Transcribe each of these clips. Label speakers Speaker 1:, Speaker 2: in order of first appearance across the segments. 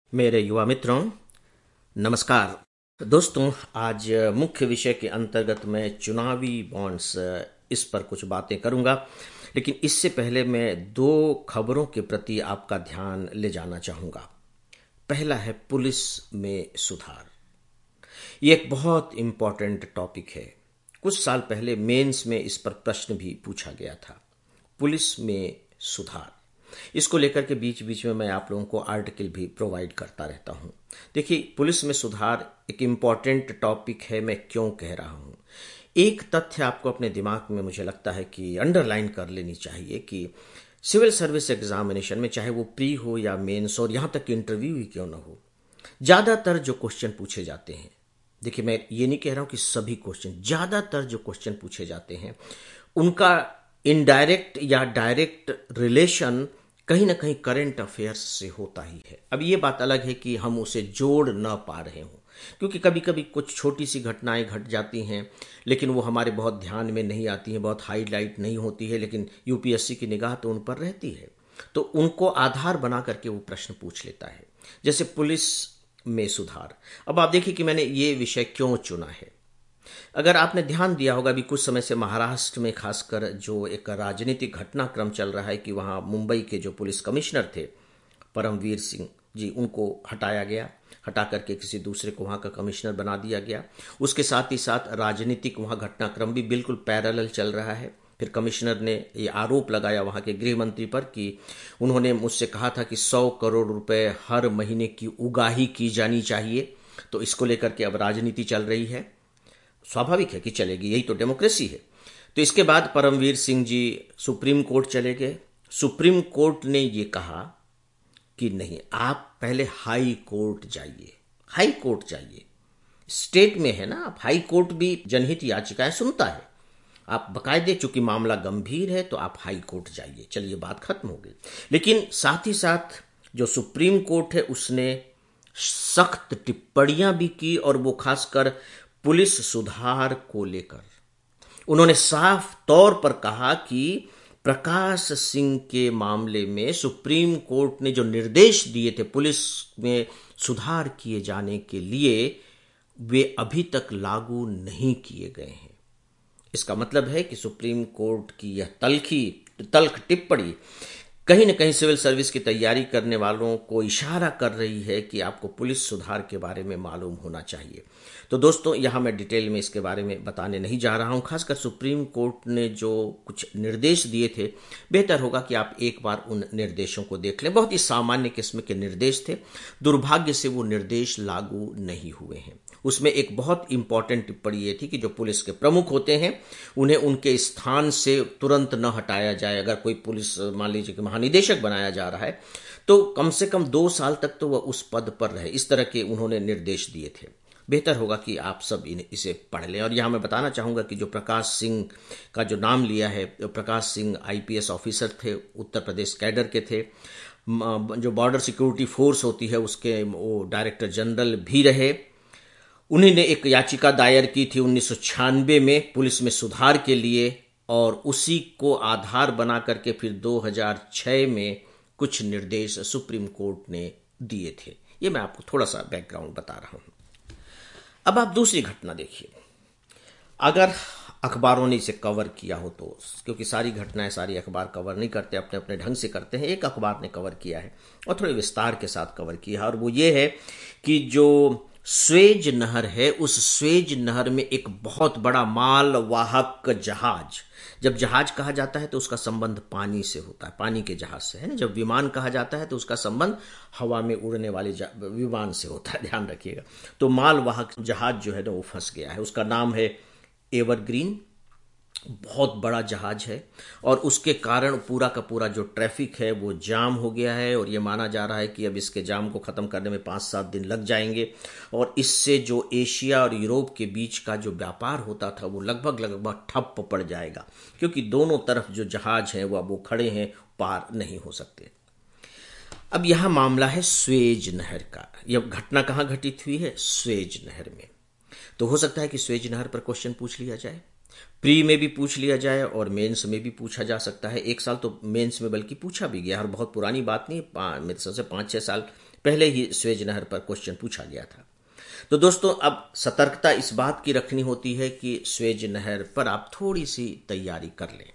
Speaker 1: मेरे युवा मित्रों, नमस्कार। दोस्तों, आज मुख्य विषय के अंतर्गत मैं चुनावी बॉन्ड्स इस पर कुछ बातें करूंगा। लेकिन इससे पहले मैं दो खबरों के प्रति आपका ध्यान ले जाना चाहूंगा। पहला है पुलिस में सुधार। ये एक बहुत इंपॉर्टेंट टॉपिक है। कुछ साल पहले मेंस में इस पर प्रश्न भी पूछा गया था। पुलिस में सुधार, इसको लेकर के बीच बीच में मैं आप लोगों को आर्टिकल भी प्रोवाइड करता रहता हूं। देखिए, पुलिस में सुधार एक इम्पॉर्टेंट टॉपिक है। मैं क्यों कह रहा हूं? एक तथ्य आपको अपने दिमाग में मुझे लगता है कि अंडरलाइन कर लेनी चाहिए कि सिविल सर्विस एग्जामिनेशन में, चाहे वो प्री हो या मेंस और यहां तक कि इंटरव्यू ही क्यों ना हो, ज्यादातर जो क्वेश्चन पूछे जाते हैं, देखिए मैं ये नहीं कह रहा हूं कि सभी क्वेश्चन, ज्यादातर जो क्वेश्चन पूछे जाते हैं उनका इनडायरेक्ट या डायरेक्ट रिलेशन कहीं ना कहीं करंट अफेयर्स से होता ही है। अब ये बात अलग है कि हम उसे जोड़ ना पा रहे हों, क्योंकि कभी कभी कुछ छोटी सी घटनाएं घट जाती हैं, लेकिन वो हमारे बहुत ध्यान में नहीं आती हैं, बहुत हाईलाइट नहीं होती है, लेकिन यूपीएससी की निगाह तो उन पर रहती है, तो उनको आधार बना करके वो प्रश्न पूछ लेता है। जैसे पुलिस में सुधार। अब आप देखिए कि मैंने ये विषय क्यों चुना है। अगर आपने ध्यान दिया होगा, अभी कुछ समय से महाराष्ट्र में खासकर जो एक राजनीतिक घटनाक्रम चल रहा है कि वहां मुंबई के जो पुलिस कमिश्नर थे परमवीर सिंह जी, उनको हटाया गया, हटा करके किसी दूसरे को वहां का कमिश्नर बना दिया गया। उसके साथ ही साथ राजनीतिक वहां घटनाक्रम भी बिल्कुल पैरेलल चल रहा है। फिर कमिश्नर ने ये आरोप लगाया वहां के गृह मंत्री पर कि उन्होंने मुझसे कहा था कि 100 करोड़ रुपए हर महीने की उगाही की जानी चाहिए। तो इसको लेकर के अब राजनीति चल रही है। स्वाभाविक है कि चलेगी, यही तो डेमोक्रेसी है। तो इसके बाद परमवीर सिंह जी सुप्रीम कोर्ट चले गए। सुप्रीम कोर्ट ने ये कहा कि नहीं, आप पहले हाई कोर्ट जाइए। हाई कोर्ट जाइए, स्टेट में है ना, आप हाई कोर्ट भी जनहित याचिकाएं सुनता है। आप बकायदे, चूंकि मामला गंभीर है तो आप हाई कोर्ट जाइए। चलिए, बात खत्म हो गई। लेकिन साथ ही साथ जो सुप्रीम कोर्ट है उसने सख्त टिप्पणियां भी की, और वो खासकर पुलिस सुधार को लेकर उन्होंने साफ तौर पर कहा कि प्रकाश सिंह के मामले में सुप्रीम कोर्ट ने जो निर्देश दिए थे पुलिस में सुधार किए जाने के लिए, वे अभी तक लागू नहीं किए गए हैं। इसका मतलब है कि सुप्रीम कोर्ट की यह तल्ख टिप्पणी कहीं न कहीं सिविल सर्विस की तैयारी करने वालों को इशारा कर रही है कि आपको पुलिस सुधार के बारे में मालूम होना चाहिए। तो दोस्तों, यहां मैं डिटेल में इसके बारे में बताने नहीं जा रहा हूं। खासकर सुप्रीम कोर्ट ने जो कुछ निर्देश दिए थे, बेहतर होगा कि आप एक बार उन निर्देशों को देख लें। बहुत ही सामान्य किस्म के निर्देश थे। दुर्भाग्य से वो निर्देश लागू नहीं हुए हैं। उसमें एक बहुत इंपॉर्टेंट टिप्पणी ये थी कि जो पुलिस के प्रमुख होते हैं उन्हें उनके स्थान से तुरंत न हटाया जाए। अगर कोई पुलिस, मान लीजिए कि महानिदेशक बनाया जा रहा है, तो कम से कम 2 साल तक तो वह उस पद पर रहे। इस तरह के उन्होंने निर्देश दिए थे। बेहतर होगा कि आप सब इसे पढ़ लें। और यहां मैं बताना चाहूंगा कि जो प्रकाश सिंह का जो नाम लिया है, प्रकाश सिंह आईपीएस ऑफिसर थे, उत्तर प्रदेश कैडर के थे, जो बॉर्डर सिक्योरिटी फोर्स होती है उसके वो डायरेक्टर जनरल भी रहे। उन्हीं ने एक याचिका दायर की थी 1996 में पुलिस में सुधार के लिए, और उसी को आधार बना करके फिर 2006 में कुछ निर्देश सुप्रीम कोर्ट ने दिए थे। ये मैं आपको थोड़ा सा बैकग्राउंड बता रहा हूं। अब आप दूसरी घटना देखिए। अगर अखबारों ने इसे कवर किया हो तो, क्योंकि सारी घटनाएं सारी अखबार कवर नहीं करते, अपने अपने ढंग से करते हैं। एक अखबार ने कवर किया है और थोड़े विस्तार के साथ कवर किया है, और वो ये है कि जो स्वेज नहर है, उस स्वेज नहर में एक बहुत बड़ा मालवाहक जहाज, जब जहाज कहा जाता है तो उसका संबंध पानी से होता है, पानी के जहाज से है ना। जब विमान कहा जाता है तो उसका संबंध हवा में उड़ने वाले विमान से होता है, ध्यान रखिएगा। तो मालवाहक जहाज जो है ना वो फंस गया है। उसका नाम है एवरग्रीन। बहुत बड़ा जहाज है, और उसके कारण पूरा का पूरा जो ट्रैफिक है वो जाम हो गया है, और ये माना जा रहा है कि अब इसके जाम को खत्म करने में 5-7 दिन लग जाएंगे। और इससे जो एशिया और यूरोप के बीच का जो व्यापार होता था वो लगभग ठप पड़ जाएगा, क्योंकि दोनों तरफ जो जहाज हैं वो खड़े हैं, पार नहीं हो सकते। अब यहां मामला है स्वेज नहर का। यह घटना कहां घटित हुई है? स्वेज नहर में। तो हो सकता है कि स्वेज नहर पर क्वेश्चन पूछ लिया जाए। प्री में भी पूछ लिया जाए और मेंस में भी पूछा जा सकता है। एक साल तो मेंस में बल्कि पूछा भी गया और बहुत पुरानी बात नहीं, मेरे सबसे 5-6 साल पहले ही स्वेज नहर पर क्वेश्चन पूछा गया था। तो दोस्तों, अब सतर्कता इस बात की रखनी होती है कि स्वेज नहर पर आप थोड़ी सी तैयारी कर लें।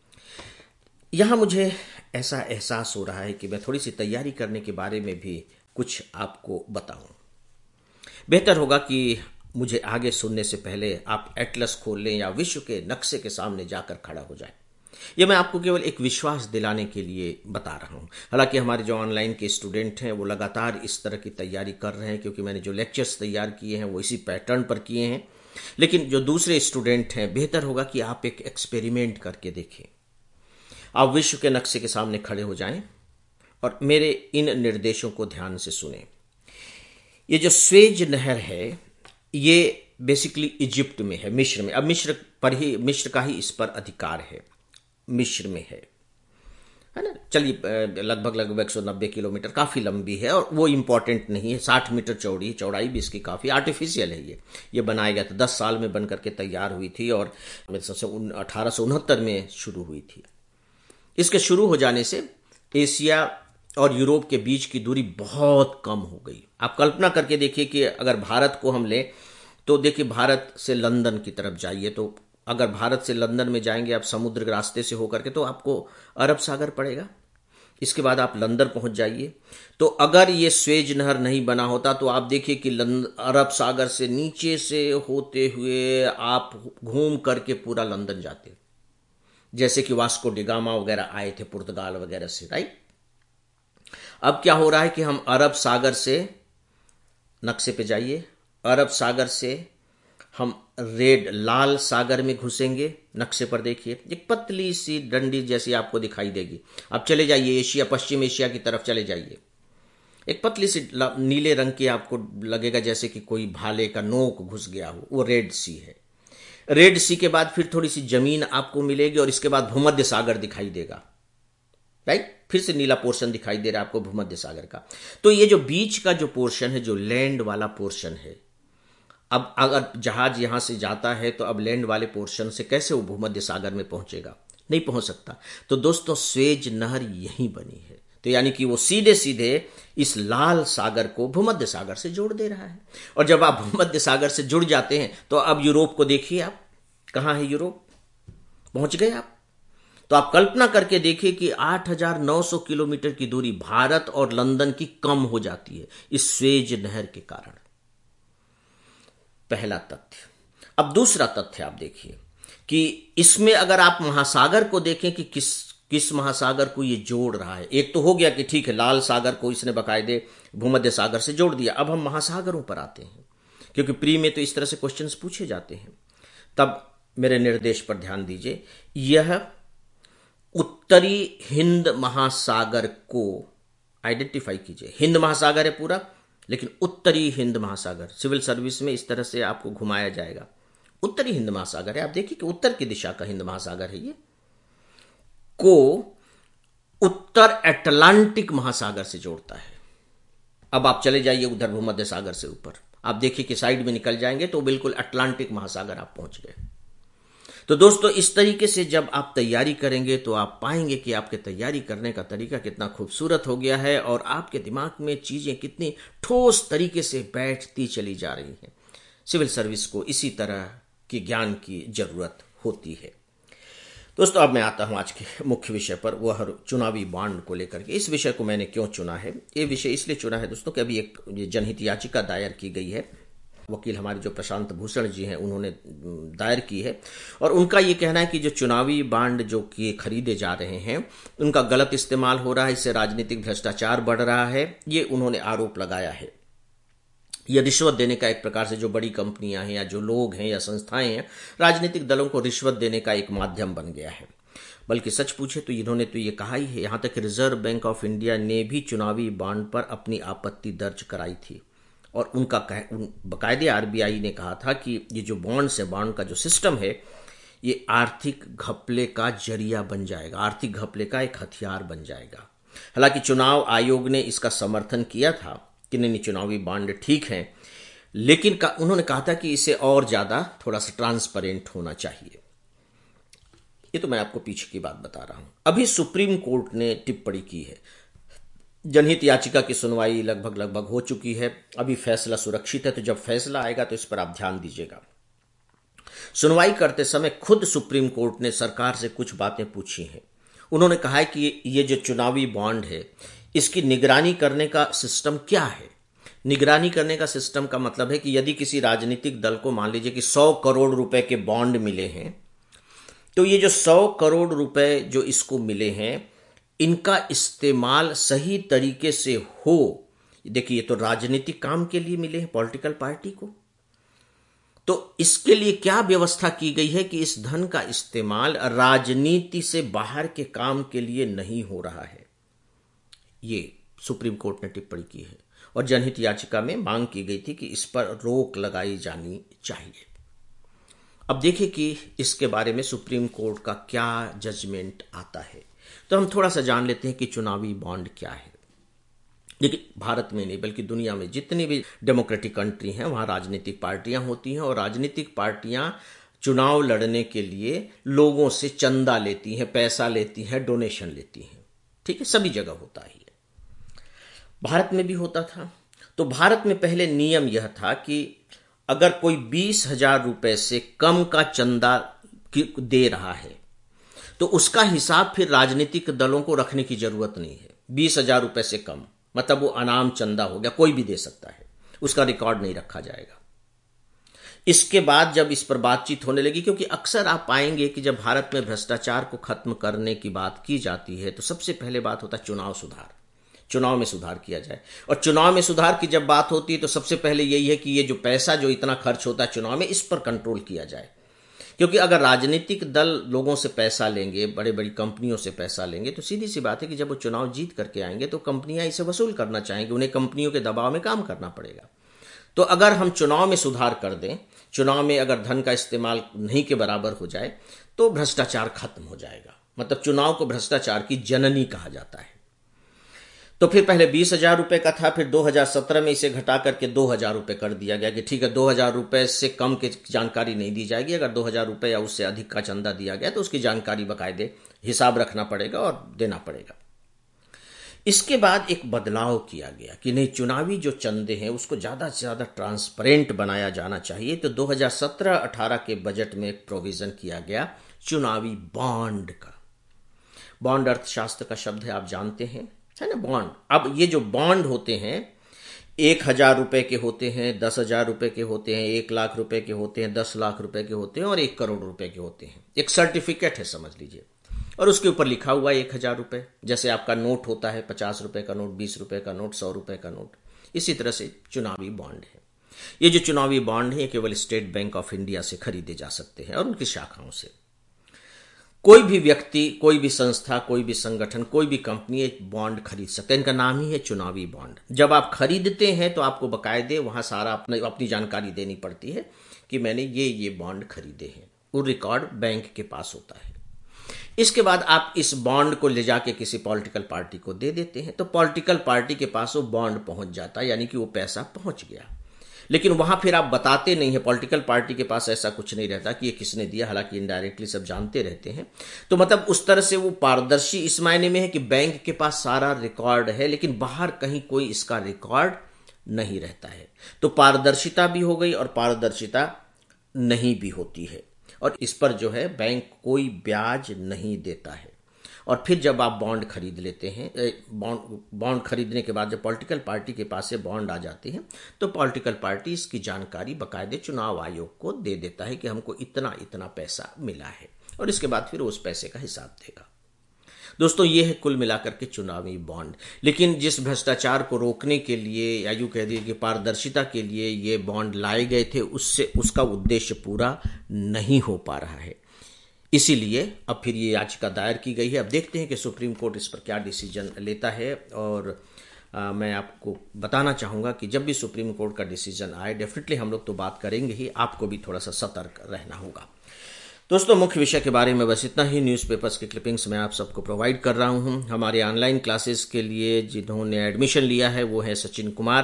Speaker 1: यहां मुझे ऐसा एहसास हो रहा है कि मैं थोड़ी सी तैयारी करने के बारे में भी कुछ आपको बताऊं। बेहतर होगा कि मुझे आगे सुनने से पहले आप एटलस खोल लें या विश्व के नक्शे के सामने जाकर खड़ा हो जाएं। यह मैं आपको केवल एक विश्वास दिलाने के लिए बता रहा हूं। हालांकि हमारे जो ऑनलाइन के स्टूडेंट हैं वो लगातार इस तरह की तैयारी कर रहे हैं, क्योंकि मैंने जो लेक्चर्स तैयार किए हैं वो इसी पैटर्न पर किए हैं। लेकिन जो दूसरे स्टूडेंट हैं, बेहतर होगा कि आप एक एक्सपेरिमेंट करके देखें। आप विश्व के नक्शे के सामने खड़े हो जाएं और मेरे इन निर्देशों को ध्यान से सुने। ये जो स्वेज नहर है ये बेसिकली इजिप्ट में है, मिस्र में। अब मिस्र का ही इस पर अधिकार है, मिस्र में है ना। चलिए, लगभग 190 किलोमीटर, काफी लंबी है और वो इंपॉर्टेंट नहीं है। 60 मीटर चौड़ी, चौड़ाई भी इसकी काफी आर्टिफिशियल है। ये बनाया गया था, 10 साल में बन करके तैयार हुई थी और मेरे सबसे 1869 में शुरू हुई थी। इसके शुरू हो जाने से एशिया और यूरोप के बीच की दूरी बहुत कम हो गई। आप कल्पना करके देखिए कि अगर भारत को हम लें तो देखिए, भारत से लंदन की तरफ जाइए, तो अगर भारत से लंदन में जाएंगे आप समुद्र के रास्ते से होकर के, तो आपको अरब सागर पड़ेगा। इसके बाद आप लंदन पहुंच जाइए। तो अगर ये स्वेज नहर नहीं बना होता तो आप देखिए कि अरब सागर से नीचे से होते हुए आप घूम करके पूरा लंदन जाते, जैसे कि वास्को डिगामा वगैरह आए थे पुर्तगाल वगैरह से, राइट। अब क्या हो रहा है कि हम अरब सागर से, नक्शे पे जाइए, अरब सागर से हम लाल सागर में घुसेंगे। नक्शे पर देखिए, एक पतली सी डंडी जैसी आपको दिखाई देगी। अब चले जाइए एशिया, पश्चिम एशिया की तरफ चले जाइए। एक पतली सी नीले रंग की आपको लगेगा जैसे कि कोई भाले का नोक घुस गया हो, वो रेड सी है। रेड सी के बाद फिर थोड़ी सी जमीन आपको मिलेगी और इसके बाद भूमध्य सागर दिखाई देगा, राइट। फिर से नीला पोर्शन दिखाई दे रहा है आपको भूमध्य सागर का। तो ये जो बीच का जो पोर्शन है, जो लैंड वाला पोर्शन है, अब अगर जहाज यहां से जाता है तो अब लैंड वाले पोर्शन से कैसे वो भूमध्य सागर में पहुंचेगा? नहीं पहुंच सकता। तो दोस्तों, स्वेज नहर यहीं बनी है। तो यानी कि वो सीधे सीधे इस लाल सागर को भूमध्य सागर से जोड़ दे रहा है। और जब आप भूमध्य सागर से जुड़ जाते हैं तो अब यूरोप को देखिए, आप कहां है यूरोप, पहुंच गए आप। तो आप कल्पना करके देखिए कि 8,900 किलोमीटर की दूरी भारत और लंदन की कम हो जाती है इस स्वेज नहर के कारण। पहला तथ्य। अब दूसरा तथ्य आप देखिए कि इसमें अगर आप महासागर को देखें कि किस महासागर को ये जोड़ रहा है। एक तो हो गया कि ठीक है, लाल सागर को इसने बकायदे भूमध्य सागर से जोड़ दिया। अब हम महासागरों पर आते हैं, क्योंकि प्री में तो इस तरह से क्वेश्चंस पूछे जाते हैं। तब मेरे निर्देश पर ध्यान दीजिए। यह उत्तरी हिंद महासागर को आइडेंटिफाई कीजिए। हिंद महासागर है पूरा, लेकिन उत्तरी हिंद महासागर, सिविल सर्विस में इस तरह से आपको घुमाया जाएगा। उत्तरी हिंद महासागर है, आप देखिए कि उत्तर की दिशा का हिंद महासागर है ये, को उत्तर अटलांटिक महासागर से जोड़ता है। अब आप चले जाइए उधर भूमध्य सागर से ऊपर, आप देखिए कि साइड में निकल जाएंगे तो बिल्कुल अटलांटिक महासागर आप पहुंच गए। तो दोस्तों, इस तरीके से जब आप तैयारी करेंगे तो आप पाएंगे कि आपके तैयारी करने का तरीका कितना खूबसूरत हो गया है और आपके दिमाग में चीजें कितनी ठोस तरीके से बैठती चली जा रही हैं। सिविल सर्विस को इसी तरह के ज्ञान की जरूरत होती है। दोस्तों, अब मैं आता हूं आज के मुख्य विषय पर, वह चुनावी बॉन्ड को लेकर के। इस विषय को मैंने क्यों चुना है? ये विषय इसलिए चुना है दोस्तों कि अभी एक जनहित याचिका दायर की गई है। वकील हमारे जो प्रशांत भूषण जी हैं उन्होंने दायर की है और उनका ये कहना है कि जो चुनावी बांड जो कि खरीदे जा रहे हैं उनका गलत इस्तेमाल हो रहा है, इससे राजनीतिक भ्रष्टाचार बढ़ रहा है। ये उन्होंने आरोप लगाया है। यह रिश्वत देने का एक प्रकार से, जो बड़ी कंपनियां हैं या जो लोग हैं या संस्थाएं हैं, राजनीतिक दलों को रिश्वत देने का एक माध्यम बन गया है। बल्कि सच पूछे तो इन्होंने तो ये कहा ही है, यहां तक रिजर्व बैंक ऑफ इंडिया ने भी चुनावी बॉन्ड पर अपनी आपत्ति दर्ज कराई थी और उनका बाकायदे आरबीआई ने कहा था कि ये जो बॉन्ड्स है, बॉन्ड का जो सिस्टम है, ये आर्थिक घपले का जरिया बन जाएगा, आर्थिक घपले का एक हथियार बन जाएगा। हालांकि चुनाव आयोग ने इसका समर्थन किया था कि नहीं, चुनावी बॉन्ड ठीक है, लेकिन उन्होंने कहा था कि इसे और ज्यादा थोड़ा सा ट्रांसपेरेंट होना चाहिए। ये तो मैं आपको पीछे की बात बता रहा हूं। अभी सुप्रीम कोर्ट ने टिप्पणी की है। जनहित याचिका की सुनवाई लगभग हो चुकी है। अभी फैसला सुरक्षित है, तो जब फैसला आएगा तो इस पर आप ध्यान दीजिएगा। सुनवाई करते समय खुद सुप्रीम कोर्ट ने सरकार से कुछ बातें पूछी हैं। उन्होंने कहा है कि ये जो चुनावी बॉन्ड है, इसकी निगरानी करने का सिस्टम क्या है। निगरानी करने का सिस्टम का मतलब है कि यदि किसी राजनीतिक दल को मान लीजिए कि 100 करोड़ रुपए के बॉन्ड मिले हैं, तो ये जो 100 करोड़ रुपए जो इसको मिले हैं, इनका इस्तेमाल सही तरीके से हो। देखिए, ये तो राजनीतिक काम के लिए मिले हैं पॉलिटिकल पार्टी को, तो इसके लिए क्या व्यवस्था की गई है कि इस धन का इस्तेमाल राजनीति से बाहर के काम के लिए नहीं हो रहा है। ये सुप्रीम कोर्ट ने टिप्पणी की है और जनहित याचिका में मांग की गई थी कि इस पर रोक लगाई जानी चाहिए। अब देखिए कि इसके बारे में सुप्रीम कोर्ट का क्या जजमेंट आता है। तो हम थोड़ा सा जान लेते हैं कि चुनावी बॉन्ड क्या है। लेकिन भारत में नहीं बल्कि दुनिया में जितनी भी डेमोक्रेटिक कंट्री हैं, वहां राजनीतिक पार्टियां होती हैं और राजनीतिक पार्टियां चुनाव लड़ने के लिए लोगों से चंदा लेती हैं, पैसा लेती हैं, डोनेशन लेती हैं। ठीक है, सभी जगह होता ही है, भारत में भी होता था। तो भारत में पहले नियम यह था कि अगर कोई 20,000 रुपए से कम का चंदा दे रहा है तो उसका हिसाब फिर राजनीतिक दलों को रखने की जरूरत नहीं है। 20,000 रुपए से कम मतलब वो अनाम चंदा हो गया, कोई भी दे सकता है, उसका रिकॉर्ड नहीं रखा जाएगा। इसके बाद जब इस पर बातचीत होने लगी, क्योंकि अक्सर आप पाएंगे कि जब भारत में भ्रष्टाचार को खत्म करने की बात की जाती है तो सबसे पहले बात होता है चुनाव सुधार, चुनाव में सुधार किया जाए। और चुनाव में सुधार की जब बात होती है तो सबसे पहले यही है कि ये जो पैसा जो इतना खर्च होता है चुनाव में, इस पर कंट्रोल किया जाए। क्योंकि अगर राजनीतिक दल लोगों से पैसा लेंगे, बड़े बड़ी कंपनियों से पैसा लेंगे, तो सीधी सी बात है कि जब वो चुनाव जीत करके आएंगे तो कंपनियां इसे वसूल करना चाहेंगी, उन्हें कंपनियों के दबाव में काम करना पड़ेगा। तो अगर हम चुनाव में सुधार कर दें, चुनाव में अगर धन का इस्तेमाल नहीं के बराबर हो जाए, तो भ्रष्टाचार खत्म हो जाएगा। मतलब चुनाव को भ्रष्टाचार की जननी कहा जाता है। तो फिर पहले 20,000 रुपए का था, फिर 2017 में इसे घटा करके 2,000 रुपए कर दिया गया कि ठीक है, 2,000 रुपए से कम की जानकारी नहीं दी जाएगी। अगर 2,000 रुपए या उससे अधिक का चंदा दिया गया तो उसकी जानकारी बकायदे हिसाब रखना पड़ेगा और देना पड़ेगा। इसके बाद एक बदलाव किया गया कि नहीं, चुनावी जो चंदे हैं उसको ज्यादा से ज्यादा ट्रांसपेरेंट बनाया जाना चाहिए। तो 2017-18 के बजट में एक प्रोविजन किया गया चुनावी बॉन्ड का। बॉन्ड अर्थशास्त्र का शब्द है, आप जानते हैं, है ना, बॉन्ड। अब ये जो बॉन्ड होते हैं 1,000 रुपए के होते हैं, 10,000 रुपए के होते हैं, 1 लाख रुपए के होते हैं, 10 लाख रुपए के होते हैं और 1 करोड़ रुपए के होते हैं। एक सर्टिफिकेट है समझ लीजिए, और उसके ऊपर लिखा हुआ है 1,000 रुपए। जैसे आपका नोट होता है 50 रुपए का नोट, 20 रुपए का नोट, 100 रुपए का नोट, इसी तरह से चुनावी बॉन्ड है। ये जो चुनावी बॉन्ड है ये केवल स्टेट बैंक ऑफ इंडिया से खरीदे जा सकते हैं और उनकी शाखाओं से। कोई भी व्यक्ति, कोई भी संस्था, कोई भी संगठन, कोई भी कंपनी एक बॉन्ड खरीद सकते हैं। इनका नाम ही है चुनावी बॉन्ड। जब आप खरीदते हैं तो आपको बकायदे वहां सारा अपनी जानकारी देनी पड़ती है कि मैंने ये बॉन्ड खरीदे हैं। वो रिकॉर्ड बैंक के पास होता है। इसके बाद आप इस बॉन्ड को ले जाके किसी पॉलिटिकल पार्टी को दे देते हैं, तो पॉलिटिकल पार्टी के पास वो बॉन्ड पहुंच जाता है, यानी कि वो पैसा पहुंच गया। लेकिन वहां फिर आप बताते नहीं है, पॉलिटिकल पार्टी के पास ऐसा कुछ नहीं रहता कि ये किसने दिया, हालांकि इनडायरेक्टली सब जानते रहते हैं। तो मतलब उस तरह से वो पारदर्शी इस मायने में है कि बैंक के पास सारा रिकॉर्ड है, लेकिन बाहर कहीं कोई इसका रिकॉर्ड नहीं रहता है। तो पारदर्शिता भी हो गई और पारदर्शिता नहीं भी होती है, और इस पर जो है बैंक कोई ब्याज नहीं देता है। और फिर जब आप बॉन्ड खरीद लेते हैं, बॉन्ड खरीदने के बाद जब पॉलिटिकल पार्टी के पास से बॉन्ड आ जाते हैं, तो पॉलिटिकल पार्टी इसकी जानकारी बकायदे चुनाव आयोग को दे देता है कि हमको इतना इतना पैसा मिला है, और इसके बाद फिर उस पैसे का हिसाब देगा। दोस्तों, ये है कुल मिलाकर के चुनावी बॉन्ड। लेकिन जिस भ्रष्टाचार को रोकने के लिए या यूं कह दीजिए कि पारदर्शिता के लिए ये बॉन्ड लाए गए थे, उसका उद्देश्य पूरा नहीं हो पा रहा है। इसीलिए अब फिर ये याचिका दायर की गई है। अब देखते हैं कि सुप्रीम कोर्ट इस पर क्या डिसीजन लेता है। और मैं आपको बताना चाहूँगा कि जब भी सुप्रीम कोर्ट का डिसीजन आए, डेफिनेटली हम लोग तो बात करेंगे ही, आपको भी थोड़ा सा सतर्क रहना होगा। दोस्तों, मुख्य विषय के बारे में बस इतना ही। न्यूज़पेपर्स के क्लिपिंग्स मैं आप सबको प्रोवाइड कर रहा हूँ। हमारे ऑनलाइन क्लासेस के लिए जिन्होंने एडमिशन लिया है वो है सचिन कुमार,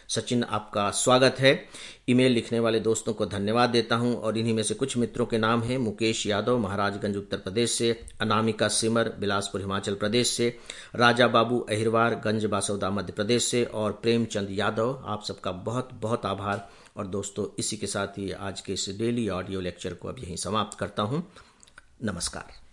Speaker 1: सचिन, आपका स्वागत है। ईमेल लिखने वाले दोस्तों को धन्यवाद देता हूं और इन्हीं में से कुछ मित्रों के नाम हैं: मुकेश यादव, महाराजगंज उत्तर प्रदेश से; अनामिका सिमर, बिलासपुर हिमाचल प्रदेश से; राजा बाबू अहिरवार, गंज बासौदा मध्य प्रदेश से; और प्रेमचंद यादव। आप सबका बहुत बहुत आभार। और दोस्तों, इसी के साथ ही आज के इस डेली ऑडियो लेक्चर को अब यहीं समाप्त करता हूं। नमस्कार।